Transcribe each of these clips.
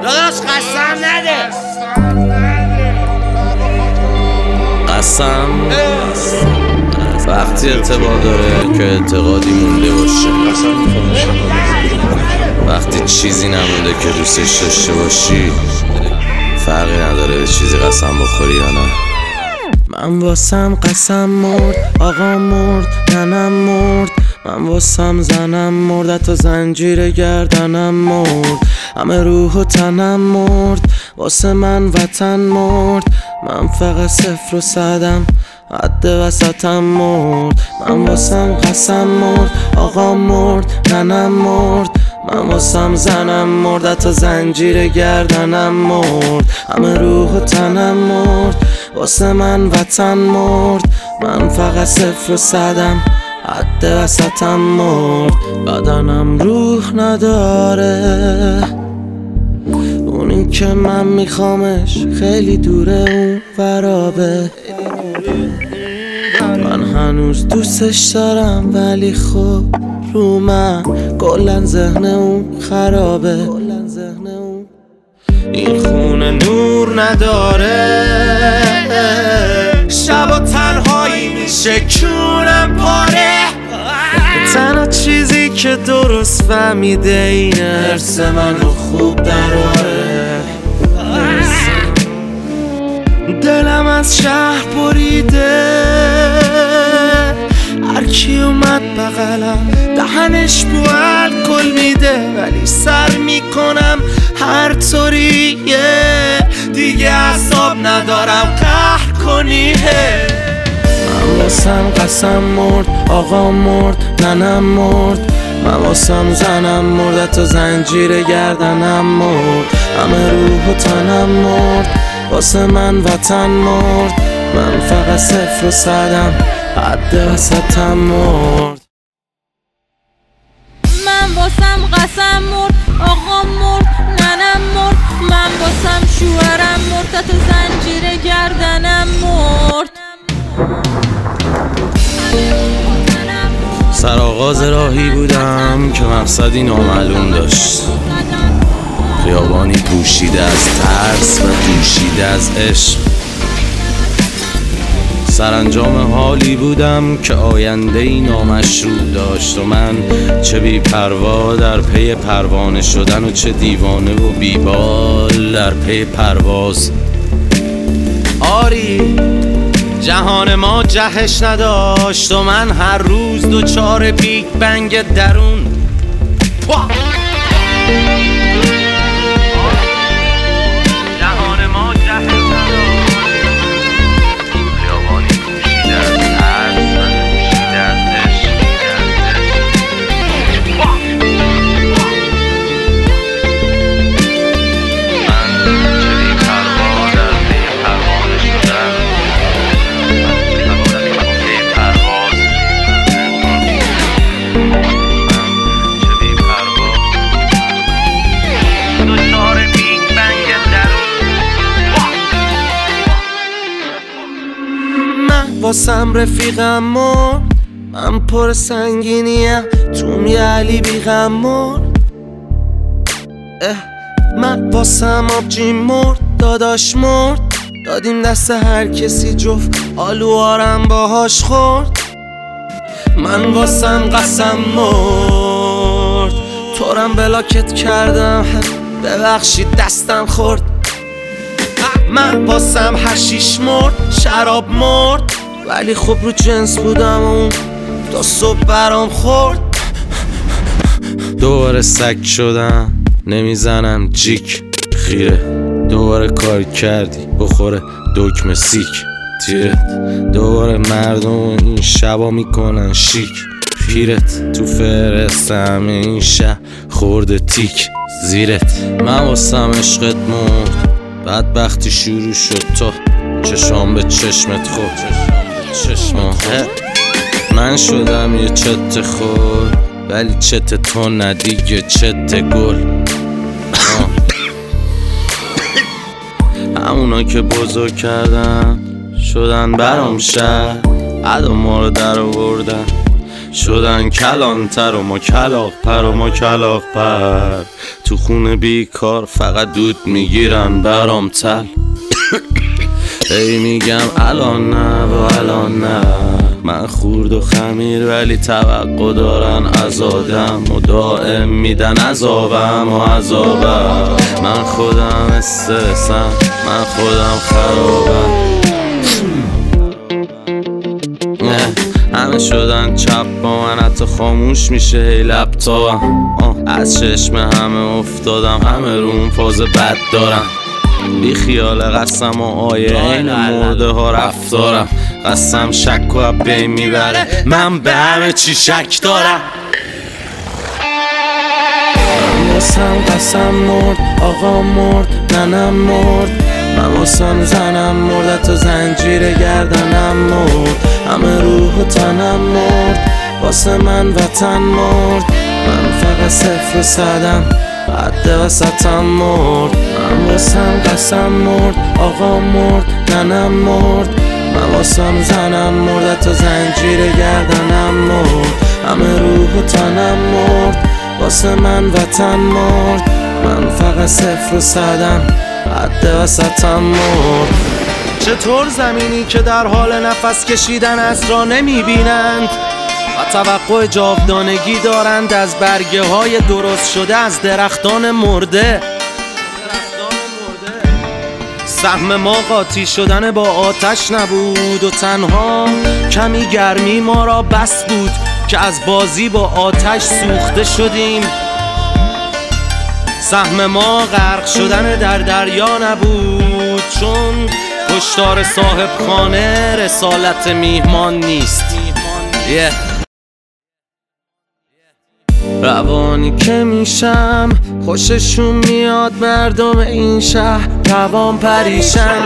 داداش قسم نده. قسم وقتی اعتبار داره که اعتقادی مونده باشه، وقتی چیزی نمونده که دوستش داشته باشی، فرقی نداره به چیزی قسم بخوری یا نه. من واسم قسم مرد، آقا مرد، ننم مرد، من واسم زنم مرد، حتی زنجیر گردنم مرد، همه روح و تنم مرد، واسه من وطن مرد، من فقط صفر و صدم، حد وسطم مرد. من واسم قسم مرد، آقا مرد، ننم مرد، من واسم زنم مرد، حتی زنجیر گردنم مرد، همه روح و تنم مرد، واسه من وطن مرد، من فقط صفر و صدم، حد وسطم مرد. بدنم روح نداره، اونی که من میخوامش خیلی دوره، اون فرابه. من هنوز دوستش دارم ولی خب رو من کلن ذهن اون خرابه. این خونه نور نداره، شب و تنهایی میشه کونم پاره. تنها چیزی که درست فهمیده اینه حرس منو خوب دراره. دلم از شهر بریده، هرکی اومد بغلم دهنش بو الکل میده، ولی سر میکنم هر طوریه، دیگه اعصاب ندارم قهر کنی. من واسم قسم مرد، آقا مرد، ننم مرد، من واسم زنم مرد، حتی زنجیر گردنم مرد، همه روح و تنم مرد، واسه من وطن مرد، من فقط صفر و صدم، حد وسطم مرد. من واسم قسم مرد، آقا مرد، ننم مرد، من واسم شوهرم مرد، تا زنجیر گردنم مرد. سرآغاز راهی بودم که مقصدی نامعلوم داشت، خیابانی پوشیده از ترس و دوشیده از عشق. سرانجام حالی بودم که آینده‌ای نامشروع داشت و من چه بی پروا در پی پروانه شدن و چه دیوانه و بیبال در پی پرواز. آری جهان ما جهش نداشت و من هر روز دوچار بیگ بنگ درون. واسم رفیقم مرد، من پر سنگینیم تو یه علی بیغم مرد. من واسم آبجی مرد، داداش مرد، دادیم دست هر کسی جفت آلوارم باهاش خورد. من واسم قسم مرد، تورم بلاکت کردم ببخشید دستم خورد. من واسم حشیش مرد، شراب مرد، ولی خب رو جنس بودم اون تا صبح برام خورد. دوباره سگ شدم نمیزنم جیک خیره، دوباره کار کردی بخوره دکمه سیک تیرت، دوباره مردم این شبا میکنن شیک پیرت، تو فرستم این شب خورده تیک زیرت. من واسم عشقت مرد، بدبختی شروع شد تا چشام به چشمت خورد. من شدم یه چت خور، ولی چت تو ندیگه چت گل. همونا که بزرگ کردن شدن برام شهر، عدا ما رو در آوردن شدن کلانتر و ما کلاغ پر و ما کلاغ پر. تو خونه بیکار فقط دود میگیرن برام تل. ای میگم الان نه و الان نه، من خورد و خمیر ولی توقع دارن از آدم و دائم میدن عذابم و عذابم. من خودم استرسم، من خودم خرابم. همه شدن چپ با من، حتی خاموش میشه هی لپتاپم. از چشم همه افتادم، همه روم فاز بد دارم. بی خیال قسم و آیه این مرده ها رفتارم. قسم شک و بین میبره، من به همه چی شک دارم. من واسم قسم مرد، آقا مرد، ننم مرد. من واسم زنم مرد، تو زنجیر گردنم مرد. همه روح و تنم مرد، واسه من وطن مرد. من فقط صفر و صدم، حد وسطم مرد. من واسم قسم مرد، آقا مرد، ننم مرد. من واسم زنم مرد، تو زنجیر گردنم مرد. همه روح و تنم مرد، واسه من وطن مرد. من فقط صفر و صدم، حد وسطم مرد. چطور زمینی که در حال نفس کشیدن از را نمیبینند و توقع جاودانگی دارند از برگه های درست شده از درختان مرده. سهم ما قاطی شدن با آتش نبود و تنها کمی گرمی ما را بس بود که از بازی با آتش سوخته شدیم. سهم ما غرق شدن در دریا نبود، چون کشتار صاحب خانه رسالت میهمان نیست. روانی که میشم خوششون میاد مردم این شهر روان پریشن.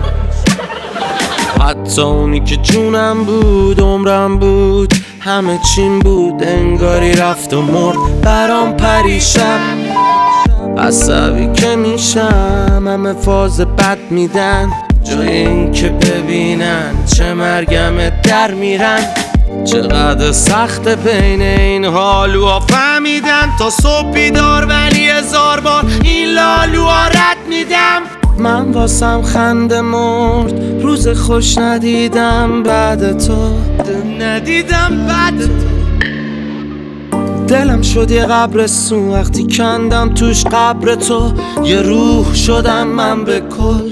حتی اونی که جونم بود عمرم بود همه چیم بود، انگاری رفت و مرد برام پریشن. عصبی که میشم همه فاز بد میدن، جای این که ببینن چه مرگم در میرن. چقدر سخت بین این حالوها فهمیدن، تا صبح بیدار ولی 1000 بار این لالوها رد میدم. من واسم خنده مرد، روز خوش ندیدم بعد تو، ندیدم بعد تو. دلم شد یه قبرستون وقتی کندم توش قبر تو. یه روح شدم من به کل،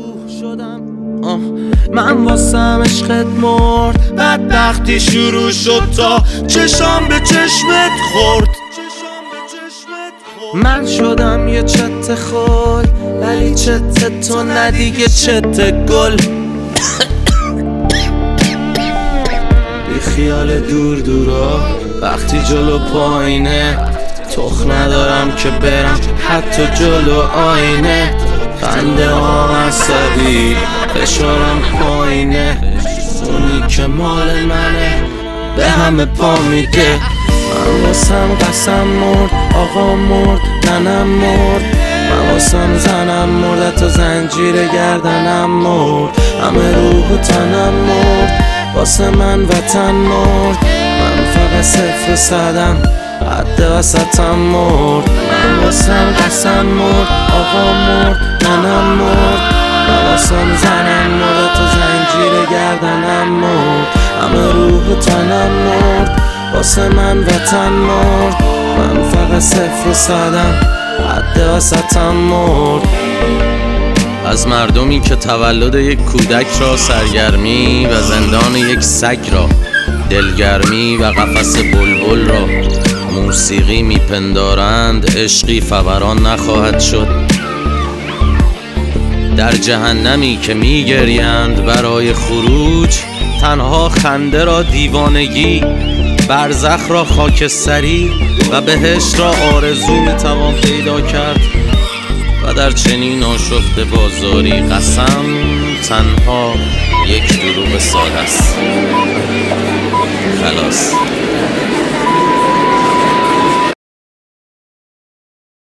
من واسم عشقت مرد. بدبختی شروع شد تا چشام به چشمت خورد. من شدم یه چت خل ولی چت تو نه دیگه چت گل. بی خیال دور دورا وقتی جلو پایینه، تخ ندارم که برم حتی جلو آینه. خنده ها عصبی فشارم پایینه، اونی که مال منه به همه پا میده. من واسم قسم مرد، آقا مرد، ننم مرد. من واسم زنم مرد، تو زنجیر گردنم مرد. همه روح و تنم مرد، واسه من وطن مرد. من فقط صفر و صدم، حد وسطم مرد. من واسم قسم مرد، آقا مرد، ننم مرد. من واسم زنم مرد، تو زنجیر گردنم مرد. همه روح و تنم مرد، واسه من وطن مرد. من فقط صفر و صدم، حد وسطم مرد. از مردمی که تولد یک کودک را سرگرمی و زندان یک سگ را، دلگرمی و قفس بلبل را موسیقی میپندارند، عشقی فوران نخواهد شد. در جهنمی که میگریند برای خروج، تنها خنده را دیوانگی، برزخ را خاکستری و بهشت را آرزو میتوان پیدا کرد. و در چنین آشفته بازاری قسم تنها یک دروغ ساده است. خلاص.